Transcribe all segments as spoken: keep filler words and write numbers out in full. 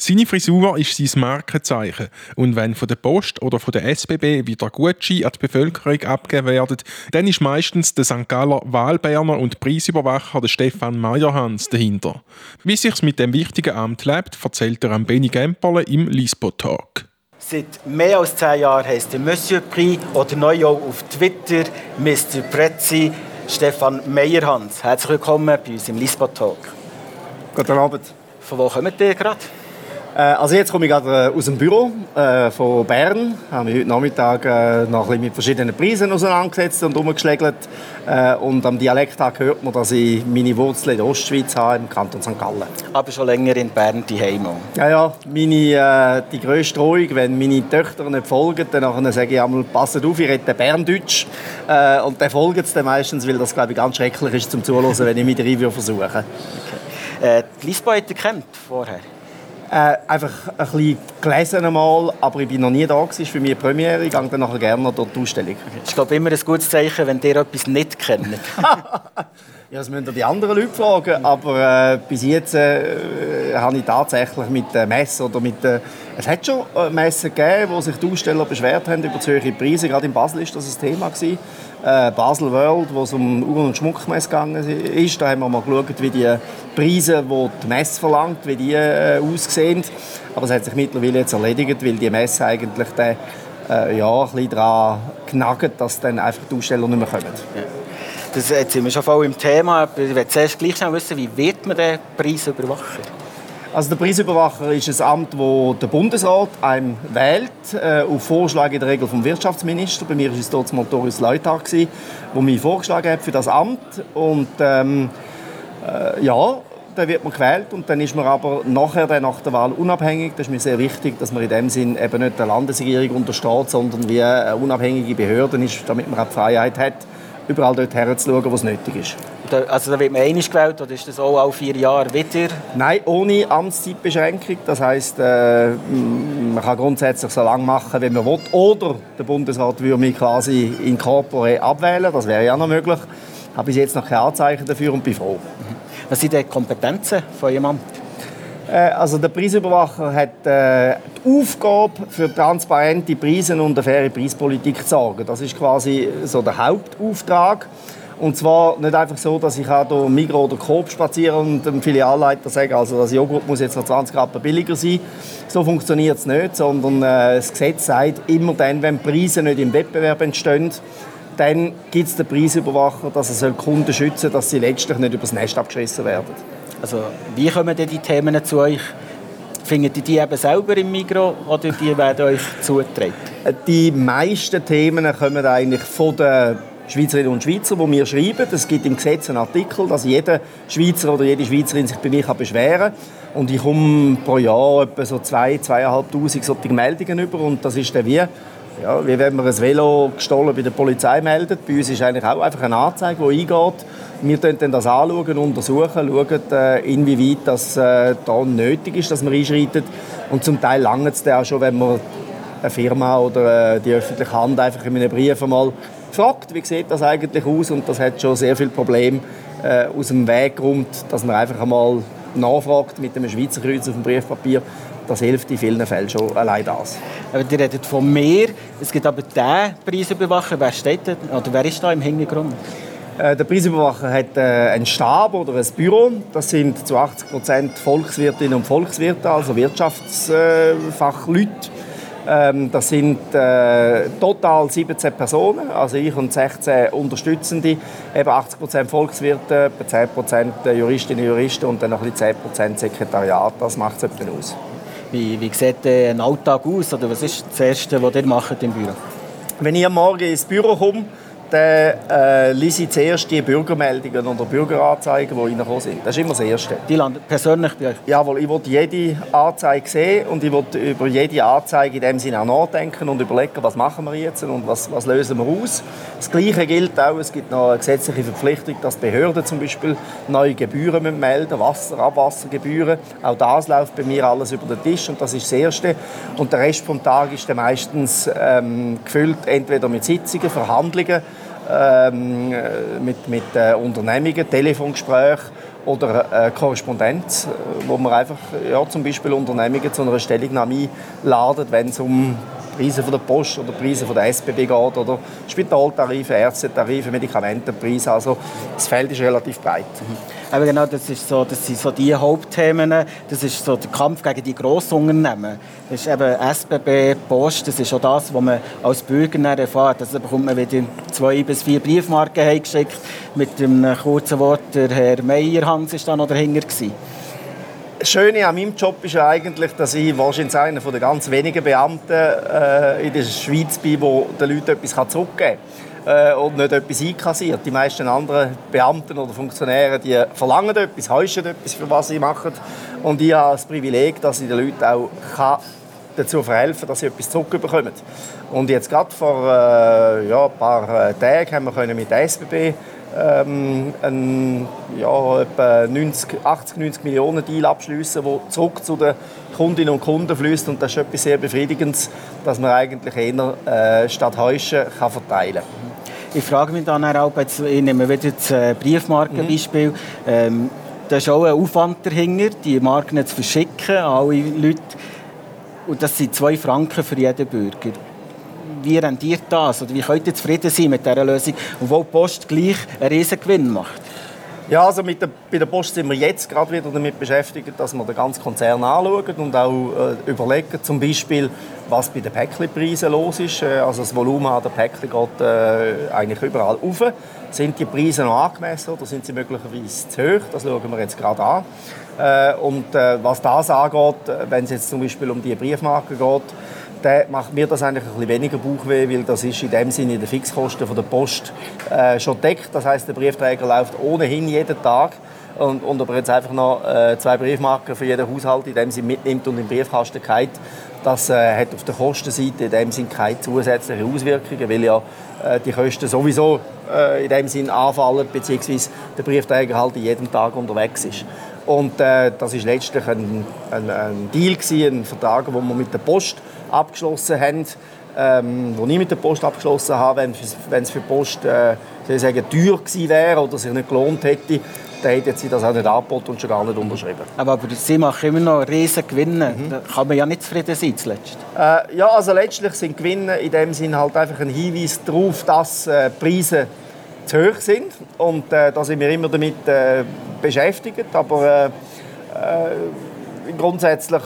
Seine Frisur ist sein Markenzeichen. Und wenn von der Post oder von der S B B wieder Gutscheine an die Bevölkerung abgegeben werden, dann ist meistens der Sankt Galler Wahlberner und Preisüberwacher der Stefan Meyerhans dahinter. Wie sich's mit dem wichtigen Amt lebt, erzählt er am Benny Gemperle im Lisbo Talk. Seit mehr als zehn Jahren heisst er Monsieur Prix oder neu auch auf Twitter Mister Prezi Stefan Meyerhans. Herzlich willkommen bei uns im Lisbo Talk. Guten Abend. Von wo kommt ihr gerade? Äh, also jetzt komme ich gerade äh, aus dem Büro äh, von Bern. Ich habe mich heute Nachmittag äh, noch ein bisschen mit verschiedenen Preisen auseinandergesetzt und herumgeschlägelt. Äh, und am Dialekttag hört man, dass ich meine Wurzeln in der Ostschweiz habe, im Kanton Sankt Gallen. Aber schon länger in Bern die Heimat. Ja, ja. Meine, äh, die grösste Drohung, wenn meine Töchter nicht folgen, dann sage ich einmal, passt auf, ich rede Berndeutsch. Äh, und dann folgen sie dann meistens, weil das, glaube ich, ganz schrecklich ist zum Zuhören, wenn ich mit der Review versuche. Okay. Äh, die Lisbo hat ihr kennt vorher? Äh, einfach ein bisschen gelesen einmal, aber ich war noch nie da. Das ist für mich eine Premiere. Ich gehe dann nachher gerne noch durch die Ausstellung. Das ist, glaube ich, immer ein gutes Zeichen, wenn ihr etwas nicht kennt. Ja, das müssen die anderen Leute fragen. Aber äh, bis jetzt äh, habe ich tatsächlich mit äh, Messen oder mit... Äh, es hat schon äh, Messen gegeben, wo sich die Aussteller beschwert haben über zu hohe Preise. Gerade in Basel war das ein Thema gewesen. Äh, Basel World, wo es um Uhren- und Schmuckmesse gegangen ist. Da haben wir mal geschaut, wie die Preise, die die Messe verlangt, wie die äh, aussehen. Aber es hat sich mittlerweile jetzt erledigt, weil die Messe eigentlich den, äh, ja, ein bisschen daran genagt, dass dann einfach die Aussteller nicht mehr kommen. Ja. Das, jetzt sind wir schon voll im Thema. Ich möchte zuerst gleich schnell wissen, wie wird man den Preisüberwacher? Also der Preisüberwacher ist ein Amt, das der Bundesrat einem wählt, äh, auf Vorschlag in der Regel vom Wirtschaftsminister. Bei mir war es dort Motorius Leuthard, der mich vorgeschlagen hat für das Amt. Und ähm, äh, ja, dann wird man gewählt und dann ist man aber nachher, dann nach der Wahl unabhängig. Das ist mir sehr wichtig, dass man in dem Sinn eben nicht der Landesregierung untersteht, sondern wie eine unabhängige Behörde ist, damit man auch die Freiheit hat, überall dort herzuschauen, wo es nötig ist. Also da wird man einmal gewählt oder ist das auch alle vier Jahre wieder? Nein, ohne Amtszeitbeschränkung. Das heisst, äh, man kann grundsätzlich so lange machen, wie man will. Oder der Bundesrat würde mich quasi in corpore abwählen. Das wäre ja noch möglich. Ich habe bis jetzt noch keine Anzeichen dafür und bin froh. Was sind die Kompetenzen von Ihrem Amt? Also der Preisüberwacher hat äh, die Aufgabe, für transparente Preise und eine faire Preispolitik zu sorgen. Das ist quasi so der Hauptauftrag. Und zwar nicht einfach so, dass ich hier durch Migros oder Coop spaziere und dem Filialleiter sage, also das Joghurt muss jetzt noch zwanzig Rappen billiger sein. So funktioniert es nicht, sondern äh, das Gesetz sagt, immer dann, wenn Preise nicht im Wettbewerb entstehen, dann gibt es den Preisüberwacher, dass er Kunden schützen soll, dass sie letztlich nicht übers Nest abgeschissen werden. Also, wie kommen denn die Themen zu euch? Findet ihr die eben selber im Migros oder die werden euch zugetragen? Die meisten Themen kommen eigentlich von den Schweizerinnen und Schweizer, die mir schreiben. Es gibt im Gesetz einen Artikel, dass jeder Schweizer oder jede Schweizerin sich bei mir beschweren kann. Und ich komme pro Jahr etwa so zwei, zweieinhalbtausend solche Meldungen über. Und das ist dann wie, ja, wie wenn man ein Velo gestohlen bei der Polizei meldet. Bei uns ist eigentlich auch einfach eine Anzeige, die eingeht. Wir schauen dann das anschauen, untersuchen, schauen, äh, inwieweit das äh, da nötig ist, dass man einschreitet. Und zum Teil langt es dann auch schon, wenn man eine Firma oder äh, die öffentliche Hand einfach in einem Brief einmal fragt, wie sieht das eigentlich aus. Und das hat schon sehr viele Probleme äh, aus dem Weg geräumt, dass man einfach einmal nachfragt mit einem Schweizer Kreuz auf dem Briefpapier. Das hilft in vielen Fällen schon allein das. Aber ihr redet von mehr. Es gibt aber den Preisüberwacher. Wer steht da, oder wer ist da im Hintergrund? Der Preisüberwacher hat einen Stab oder ein Büro. Das sind zu achtzig Prozent Volkswirtinnen und Volkswirte, also Wirtschaftsfachleute. Das sind total siebzehn Personen, also ich und sechzehn Unterstützende. Eben achtzig Prozent Volkswirte, zehn Prozent Juristinnen und Juristen und dann noch zehn Prozent Sekretariat. Das macht es etwa aus. Wie, wie sieht ein Alltag aus? Oder was ist das Erste, was ihr macht im Büro? Wenn ich am Morgen ins Büro komme, dann äh, lese ich zuerst die Bürgermeldungen oder Bürgeranzeigen, die reingekommen sind. Das ist immer das Erste. Die landen persönlich bei euch? Jawohl, ich will jede Anzeige sehen und ich will über jede Anzeige in dem Sinne auch nachdenken und überlegen, was machen wir jetzt und was, was lösen wir aus. Das Gleiche gilt auch, es gibt noch eine gesetzliche Verpflichtung, dass Behörden zum Beispiel neue Gebühren melden, Wasser-, Abwassergebühren. Auch das läuft bei mir alles über den Tisch und das ist das Erste. Und der Rest des Tages ist dann meistens ähm, gefüllt entweder mit Sitzungen, Verhandlungen, ähm, mit, mit äh, Unternehmungen, Telefongesprächen oder äh, Korrespondenz, wo man einfach ja, zum Beispiel Unternehmungen zu einer Stellungnahme einladet, wenn es um Preise von der Post oder Preise von der S B B geht oder Spitaltarife, Ärztetarife, Medikamentenpreise. Also das Feld ist relativ breit. Mhm. Aber genau, das, ist so, das sind so die Hauptthemen. Das ist so der Kampf gegen die Grossunternehmen. Das ist eben S B B, Post. Das ist auch das, was man als Bürger erfährt. Also bekommt man wieder zwei bis vier Briefmarken heimgeschickt mit dem kurzen Wort, der Herr Meyerhans war da noch dahinter. Das Schöne an meinem Job ist ja eigentlich, dass ich wahrscheinlich einer der ganz wenigen Beamten äh, in der Schweiz bin, der den Leuten etwas zurückgeben kann äh, und nicht etwas einkassiert. Die meisten anderen Beamten oder Funktionäre die verlangen etwas, heuschen etwas, für was sie machen. Und ich habe das Privileg, dass ich den Leuten auch kann dazu verhelfen kann, dass sie etwas zurückbekommen. Und jetzt gerade vor äh, ja, ein paar äh, Tagen haben wir mit der S B B Ähm, ein, ja, etwa neunzig, achtzig, neunzig Millionen Deal abschliessen, der zurück zu den Kundinnen und Kunden fließt. Und das ist etwas sehr Befriedigendes, dass man eigentlich eher äh, statt Heuschen kann verteilen kann. Ich frage mich dann auch, jetzt, ich nehme wieder das Briefmarkenbeispiel. Mhm. Ähm, da ist auch ein Aufwand dahinter, die Marken zu verschicken an alle Leute. Und das sind zwei Franken für jeden Bürger. Wie rendiert das? Oder wie könnt ihr zufrieden sein mit dieser Lösung, obwohl die Post gleich einen riesen Gewinn macht? Ja, also mit der, bei der Post sind wir jetzt gerade wieder damit beschäftigt, dass wir den ganzen Konzern anschauen und auch äh, überlegen, zum Beispiel, was bei den Päckchenpreisen los ist. Also das Volumen an den Päckchen geht äh, eigentlich überall rauf. Sind die Preise noch angemessen oder sind sie möglicherweise zu hoch? Das schauen wir jetzt gerade an. Äh, und äh, was das angeht, wenn es jetzt zum Beispiel um die Briefmarken geht, dann macht mir das eigentlich ein bisschen weniger Bauchweh, weil das ist in dem Sinne die Fixkosten von der Post äh, schon deckt. Das heisst, der Briefträger läuft ohnehin jeden Tag. Und, und ob er jetzt einfach noch äh, zwei Briefmarken für jeden Haushalt in dem Sinne mitnimmt und im Briefkasten geht, das äh, hat auf der Kostenseite in dem Sinne keine zusätzlichen Auswirkungen, weil ja äh, die Kosten sowieso äh, in dem Sinne anfallen, beziehungsweise der Briefträger halt jeden Tag unterwegs ist. Und äh, das war letztlich ein, ein, ein Deal, gewesen, ein Vertrag, den wir mit der Post abgeschlossen haben, ähm, wo ich mit der Post abgeschlossen habe. Wenn, wenn es für die Post äh, soll ich sagen, teuer gewesen wäre oder sich nicht gelohnt hätte, dann hätte sie das auch nicht angeboten und schon gar nicht unterschrieben. Aber, aber sie machen immer noch riesen Gewinne. Mhm. Da kann man ja nicht zufrieden sein zuletzt. Äh, ja, also letztlich sind Gewinne in dem Sinne halt einfach ein Hinweis darauf, dass äh, Preise zu hoch sind. Und äh, da sind wir immer damit äh, beschäftigt. Aber äh, äh, grundsätzlich,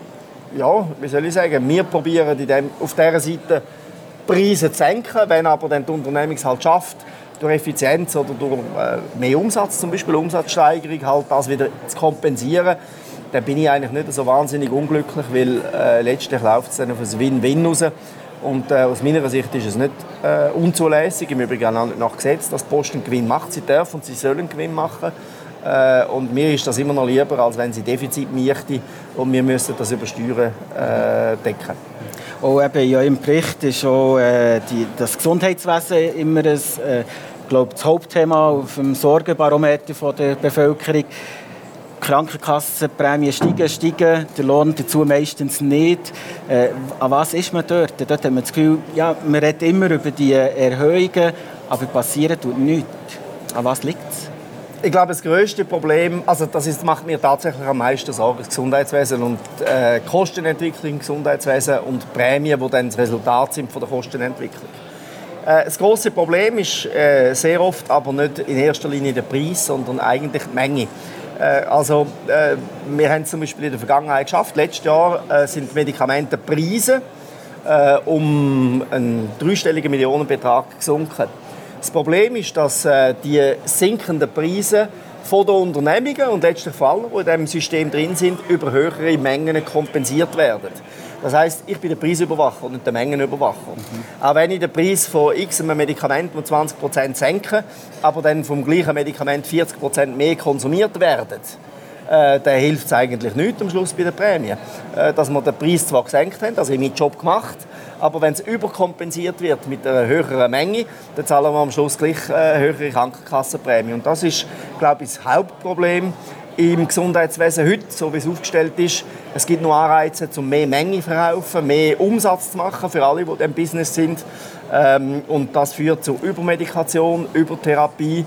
ja, wie soll ich sagen, wir probieren in dem, auf dieser Seite Preise zu senken, wenn aber dann die Unternehmung es halt schafft, durch Effizienz oder durch äh, mehr Umsatz, zum Beispiel Umsatzsteigerung, halt das wieder zu kompensieren, dann bin ich eigentlich nicht so wahnsinnig unglücklich, weil äh, letztlich läuft es dann auf ein Win-Win raus. Und äh, aus meiner Sicht ist es nicht äh, unzulässig, im Übrigen auch nicht nach Gesetz, dass die Post einen Gewinn macht. Sie dürfen und sie sollen einen Gewinn machen. Äh, und mir ist das immer noch lieber, als wenn sie Defizit möchten und wir müssen das über Steuern äh, decken. Auch eben, ja, im Bericht ist auch, äh, die, das Gesundheitswesen immer ein, äh, glaube, das Hauptthema auf dem Sorgenbarometer von der Bevölkerung. Die Krankenkassenprämien steigen, steigen, der Lohn dazu meistens nicht. Äh, an was ist man dort? Dort hat man das Gefühl, ja, man redet immer über die Erhöhungen, aber passieren tut nichts. An was liegt es? Ich glaube, das grösste Problem, also das ist, macht mir tatsächlich am meisten Sorgen, das Gesundheitswesen und äh, die Kostenentwicklung im Gesundheitswesen und die Prämien, die dann das Resultat sind von der Kostenentwicklung. Äh, das grosse Problem ist äh, sehr oft aber nicht in erster Linie der Preis, sondern eigentlich die Menge. Äh, also, äh, wir haben zum Beispiel in der Vergangenheit geschafft, letztes Jahr äh, sind die Medikamentenpreise äh, um einen dreistelligen Millionenbetrag gesunken. Das Problem ist, dass äh, die sinkenden Preise von den Unternehmungen und letztlich von allen, die in diesem System drin sind, über höhere Mengen kompensiert werden. Das heisst, ich bin der Preisüberwacher und nicht der Mengenüberwacher. Mhm. Auch wenn ich den Preis von x einem Medikament um zwanzig Prozent senke, aber dann vom gleichen Medikament vierzig Prozent mehr konsumiert werden, äh, dann hilft es eigentlich nichts am Schluss bei der Prämie. Äh, dass wir den Preis zwar gesenkt haben, also ich habe meinen Job gemacht, aber wenn es überkompensiert wird mit einer höheren Menge, dann zahlen wir am Schluss gleich äh, höhere Krankenkassenprämie. Und das ist, glaube ich, das Hauptproblem im Gesundheitswesen heute, so wie es aufgestellt ist. Es gibt nur Anreize, um mehr Menge zu verkaufen, mehr Umsatz zu machen für alle, die in diesem Business sind. Ähm, und das führt zu Übermedikation, Übertherapie.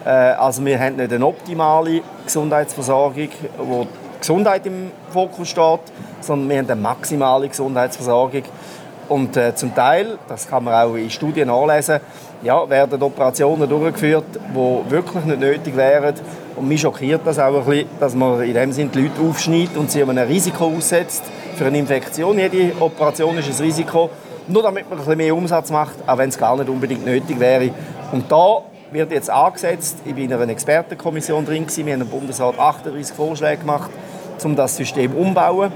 Äh, also wir haben nicht eine optimale Gesundheitsversorgung, wo die Gesundheit im Fokus steht, sondern wir haben eine maximale Gesundheitsversorgung. Und äh, zum Teil, das kann man auch in Studien nachlesen, ja, werden Operationen durchgeführt, die wirklich nicht nötig wären. Und mich schockiert das auch ein bisschen, dass man in dem Sinne die Leute aufschneidet und sie einem Risiko aussetzt für eine Infektion. Jede Operation ist ein Risiko, nur damit man ein bisschen mehr Umsatz macht, auch wenn es gar nicht unbedingt nötig wäre. Und da wird jetzt angesetzt, ich war in einer Expertenkommission drin, wir haben im Bundesrat achtunddreißig Vorschläge gemacht, um das System umzubauen.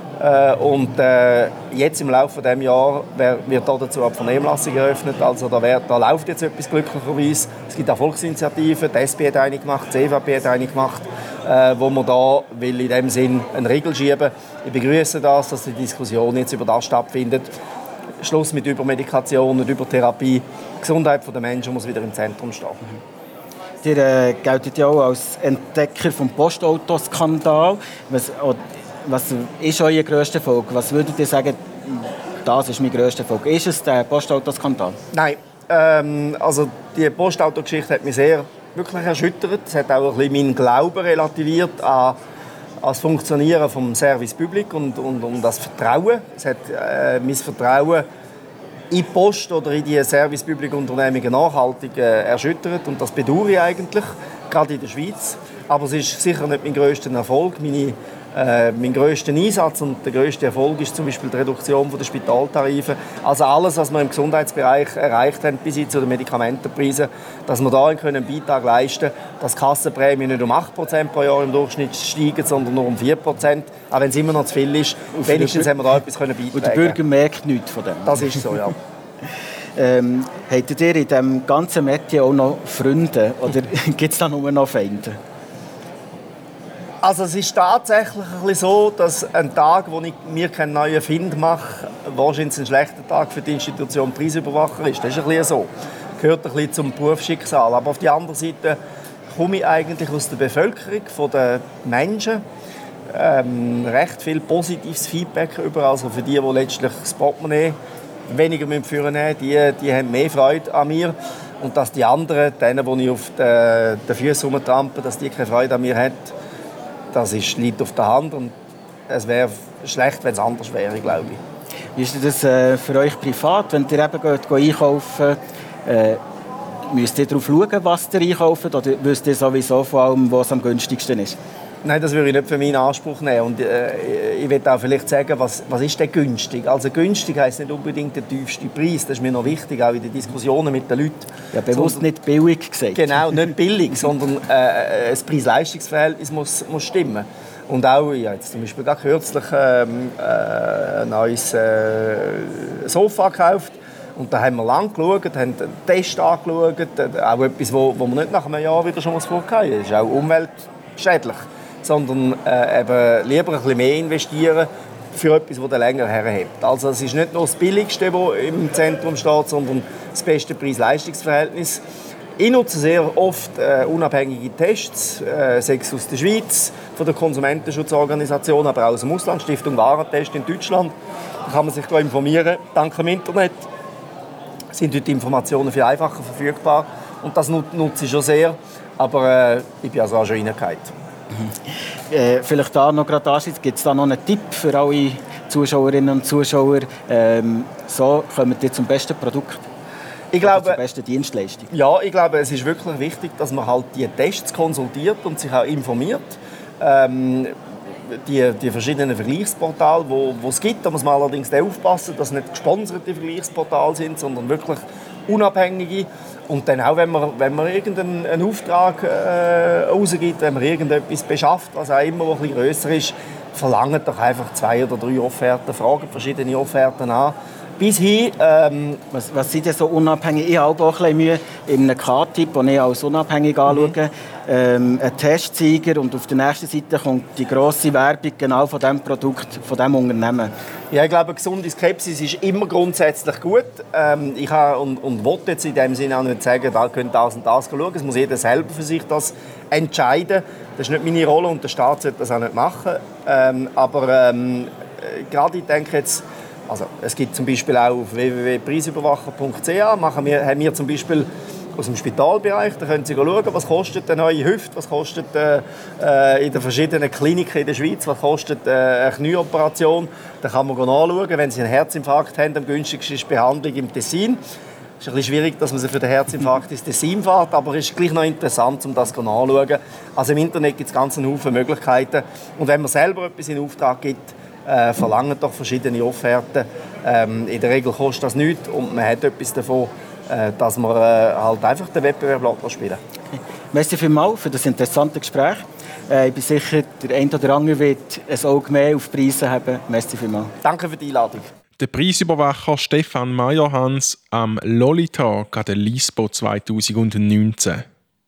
Und äh, jetzt im Laufe dieses Jahres wird dazu eine Vernehmlassung eröffnet. Also da, wär, da läuft jetzt etwas glücklicherweise. Es gibt auch Volksinitiativen, die S P hat eine gemacht, die C V P hat eine gemacht, äh, wo man da will in dem Sinn eine Regel schieben. Ich begrüße das, dass die Diskussion jetzt über das stattfindet. Schluss mit Übermedikation und Übertherapie. Die Gesundheit der Menschen muss wieder im Zentrum stehen. Ihr äh, geltet ja auch als Entdecker des Postautoskandals. Was, was ist euer grösster Erfolg? Was würdet ihr sagen, das ist mein grösster Erfolg? Ist es der Postautoskandal? Nein. Ähm, also die Postautogeschichte hat mich sehr wirklich erschüttert. Es hat auch ein bisschen meinen Glauben relativiert an, an das Funktionieren des Service Public und, und, und das Vertrauen. Es hat äh, mein Vertrauen in die Post oder in die Service Public Unternehmungen nachhaltig äh, erschüttert. Und das bedauere ich eigentlich, gerade in der Schweiz. Aber es ist sicher nicht mein grösster Erfolg. Meine Äh, mein grösster Einsatz und der grösste Erfolg ist zum Beispiel die Reduktion der Spitaltarife. Also alles, was wir im Gesundheitsbereich erreicht haben, bis hin zu den Medikamentenpreisen, dass wir da einen Beitrag leisten können, dass die Kassenprämien nicht um acht Prozent pro Jahr im Durchschnitt steigen, sondern nur um vier Prozent. Auch wenn es immer noch zu viel ist, wenigstens haben wir da etwas beitragen. Und der Bürger merkt nichts von dem. Das ist so, ja. ähm, habt ihr in diesem ganzen Metier auch noch Freunde oder gibt es da nur noch Feinde? Also es ist tatsächlich ein bisschen so, dass ein Tag, wo ich mir keinen neuen Find mache, wahrscheinlich ein schlechter Tag für die Institution Preisüberwacher ist. Das ist ein bisschen so. Gehört ein bisschen zum Berufsschicksal. Aber auf der anderen Seite komme ich eigentlich aus der Bevölkerung, von den Menschen, ähm, recht viel positives Feedback über. Also für die, die letztlich das Portemonnaie weniger führen müssen, die, die haben mehr Freude an mir. Und dass die anderen, denen, die ich auf den, den Füßen rumtrampe, dass die keine Freude an mir haben, das ist, liegt auf der Hand und es wäre schlecht, wenn es anders wäre, glaube ich. Wie ist das äh, für euch privat, wenn ihr eben geht, geht einkaufen äh, müsst ihr darauf schauen, was ihr einkauft, oder wisst ihr sowieso vor allem, was am günstigsten ist? Nein, das würde ich nicht für meinen Anspruch nehmen. Und, äh, ich würde auch vielleicht sagen, was, was ist denn günstig? Also günstig heisst nicht unbedingt der tiefste Preis. Das ist mir noch wichtig, auch in den Diskussionen mit den Leuten. Ja, bewusst sondern, nicht billig gesagt. Genau, nicht billig, sondern äh, das Preis-Leistungs-Verhältnis muss, muss stimmen. Und auch, ich habe jetzt zum Beispiel gerade kürzlich ähm, äh, ein neues äh, Sofa gekauft. Und da haben wir lange geschaut, haben einen Test angeschaut. Auch etwas, wo, wo man nicht nach einem Jahr wieder schon was vorhaben. Das ist auch umweltschädlich. Sondern äh, eben lieber ein bisschen mehr investieren für etwas, das dann länger herhält. Also es ist nicht nur das Billigste, das im Zentrum steht, sondern das beste Preis-Leistungs-Verhältnis. Ich nutze sehr oft äh, unabhängige Tests, äh, sechs aus der Schweiz, von der Konsumentenschutzorganisation, aber auch aus dem Ausland, Stiftung Warentest in Deutschland. Da kann man sich da informieren. Dank dem Internet sind dort Informationen viel einfacher verfügbar. Und das nutze ich schon sehr, aber äh, ich bin also auch schon reingegangen. Mhm. Äh, vielleicht da noch gerade anschließend, gibt es da noch einen Tipp für alle Zuschauerinnen und Zuschauer? Ähm, so kommen die zum besten Produkt, ich glaube, zur besten Dienstleistung. Ja, ich glaube, es ist wirklich wichtig, dass man halt die Tests konsultiert und sich auch informiert. Ähm, die, die verschiedenen Vergleichsportale, die es gibt, da muss man allerdings aufpassen, dass es nicht gesponserte Vergleichsportale sind, sondern wirklich unabhängige. Und dann auch, wenn man, wenn man irgendeinen Auftrag äh, rausgibt, wenn man irgendetwas beschafft, was auch immer, was ein bisschen grösser ist, verlangt doch einfach zwei oder drei Offerten, fragen verschiedene Offerten an. Bis hin, ähm, was, was sind denn so unabhängig? Ich habe auch ein bisschen Mühe, in einem K-Tipp, den ich als unabhängig anschaue, mhm. ähm, ein Testsieger und auf der nächsten Seite kommt die grosse Werbung genau von diesem Produkt, von diesem Unternehmen. Ja, ich glaube, gesunde Skepsis ist immer grundsätzlich gut. Ähm, ich habe und, und will jetzt in dem Sinne auch nicht sagen, da könnt das und das schauen. Es muss jeder selber für sich das entscheiden. Das ist nicht meine Rolle und der Staat sollte das auch nicht machen. Ähm, aber ähm, gerade ich denke jetzt, also, es gibt zum Beispiel auch auf w w w punkt preisüberwacher punkt c h machen wir, haben wir zum Beispiel aus dem Spitalbereich. Da können Sie schauen, was kostet eine neue Hüfte, was kostet äh, in den verschiedenen Kliniken in der Schweiz, was kostet äh, eine Knieoperation. Da kann man nachschauen, wenn Sie einen Herzinfarkt haben, am günstigsten ist die Behandlung im Tessin. Es ist ein bisschen schwierig, dass man sich für den Herzinfarkt ins Tessin fährt, aber es ist gleich noch interessant, um das nachzuschauen. Also im Internet gibt es ganz einen Haufen Möglichkeiten. Und wenn man selber etwas in Auftrag gibt, äh, verlangen doch verschiedene Offerten. Ähm, in der Regel kostet das nichts und man hat etwas davon, äh, dass man äh, halt einfach den Wettbewerb spielen lässt. Merci vielmals für das interessante Gespräch. Äh, ich bin sicher, der eine oder andere wird ein Auge mehr auf die Preise haben. Merci vielmals. Danke für die Einladung. Der Preisüberwacher Stefan Meyerhans am Lolita an der Lispo zwanzig neunzehn.